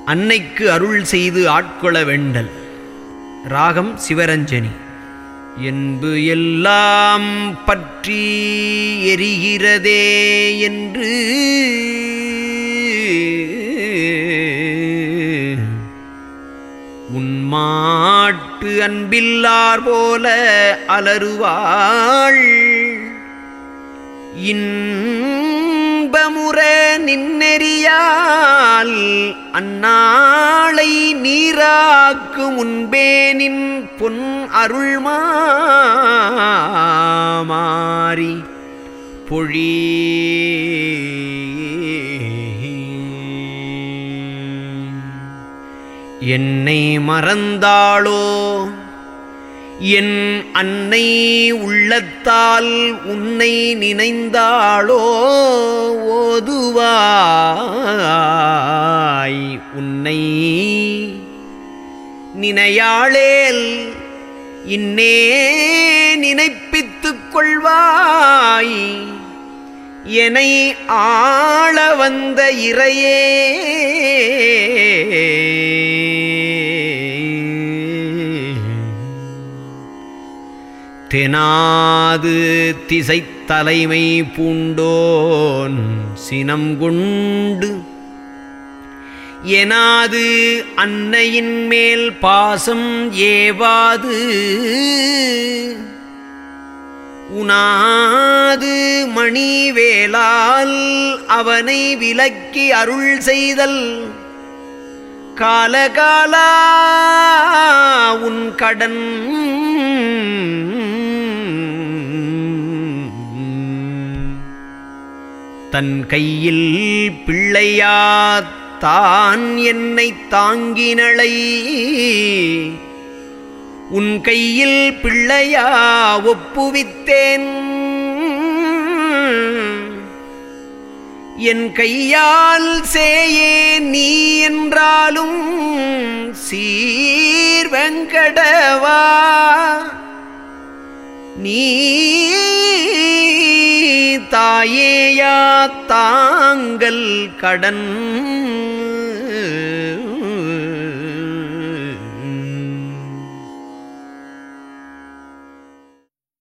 அன்னைக்கு அருள் செய்து ஆட்கொள்ள வேண்டல். ராகம் சிவரஞ்சனி. என்பு எல்லாம் பற்றி எரிகிறதே என்று உன்மாட்டு அன்பில்லார் போல அலறுவாள். இன்பமுற நின்னெறியால் அந்நாளை நீராக்கு முன்பே நின் பொன் அருள் மாறி பொழி. என்னை மறந்தாளோ என் அன்னை உள்ளத்தால் உன்னை நினைந்தாளோ ஓதுவாய் உன்னை நினையாளேல் இன்னே நினைப்பித்துக் கொள்வாய் என்னை ஆள வந்த இறையே. தெனாது திசைத்தலைமை பூண்டோன் சினம் கொண்டு எனாது அன்னையின் மேல் பாசம் ஏவாது உனாது மணிவேலால் அவனை விலக்கி அருள் செய்தல் காலகாலா உன் கடன். தன் கையில் பிள்ளையாத்தான் என்னை தாங்கினளை உன் கையில் பிள்ளையா ஒப்புவித்தேன். என் கையால் சேயே நீ என்றாலும் சீர்வெங்கடவா நீ தாயேயா தாங்கள் கடன்.